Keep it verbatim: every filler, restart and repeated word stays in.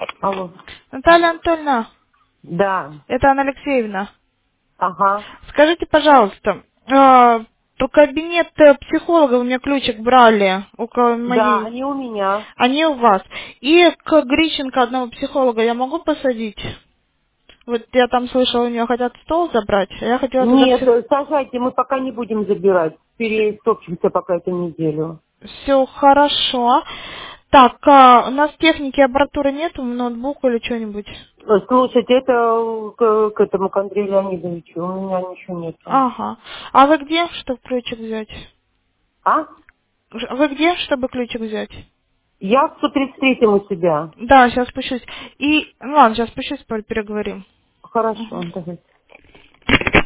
Алло. Наталья Анатольевна, Да. это Анна Алексеевна. Ага. Скажите, пожалуйста, э, по кабинет э, психолога у меня ключик брали, около Да, моей, они у меня. они у вас. И к Грищенко одного психолога я могу посадить? Вот я там слышала, у нее хотят стол забрать, а я хотела туда Нет, псих... э, сажайте, мы пока не будем забирать. Перестопчемся пока эту неделю. Все хорошо. Так, а, у нас техники аппаратуры нету, ноутбука или что-нибудь? Э, Слушайте, это э, к, к этому, к Андрею Леонидовичу. У меня ничего нету. Ага. А вы где, чтобы ключик взять? А? Ж- Вы где, чтобы ключик взять? Я в сто тридцать третьем у себя. Да, сейчас спущусь. И, ну ладно, сейчас спущусь, пер- переговорим. Хорошо, Мгм. давайте.